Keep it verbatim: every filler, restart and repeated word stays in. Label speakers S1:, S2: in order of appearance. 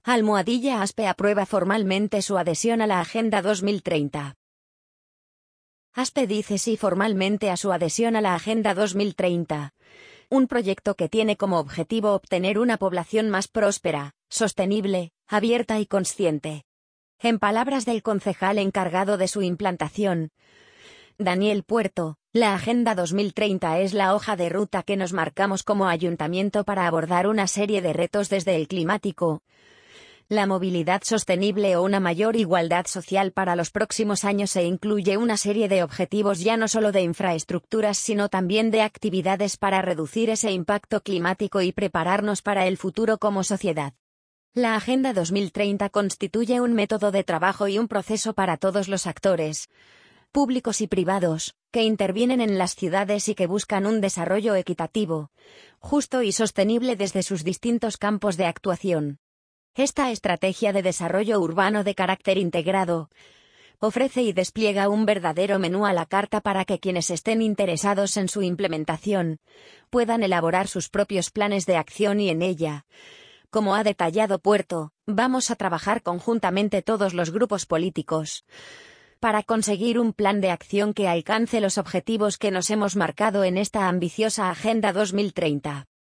S1: Almohadilla ASPE aprueba formalmente su adhesión a la Agenda dos mil treinta. ASPE dice sí formalmente a su adhesión a la Agenda dos mil treinta, un proyecto que tiene como objetivo obtener una población más próspera, sostenible, abierta y consciente. En palabras del concejal encargado de su implantación, Daniel Puerto, la Agenda dos mil treinta es la hoja de ruta que nos marcamos como ayuntamiento para abordar una serie de retos desde el climático, la movilidad sostenible o una mayor igualdad social para los próximos años e incluye una serie de objetivos ya no solo de infraestructuras sino también de actividades para reducir ese impacto climático y prepararnos para el futuro como sociedad. La Agenda dos mil treinta constituye un método de trabajo y un proceso para todos los actores, públicos y privados, que intervienen en las ciudades y que buscan un desarrollo equitativo, justo y sostenible desde sus distintos campos de actuación. Esta estrategia de desarrollo urbano de carácter integrado ofrece y despliega un verdadero menú a la carta para que quienes estén interesados en su implementación puedan elaborar sus propios planes de acción y en ella, como ha detallado Puerto, vamos a trabajar conjuntamente todos los grupos políticos para conseguir un plan de acción que alcance los objetivos que nos hemos marcado en esta ambiciosa Agenda dos mil treinta.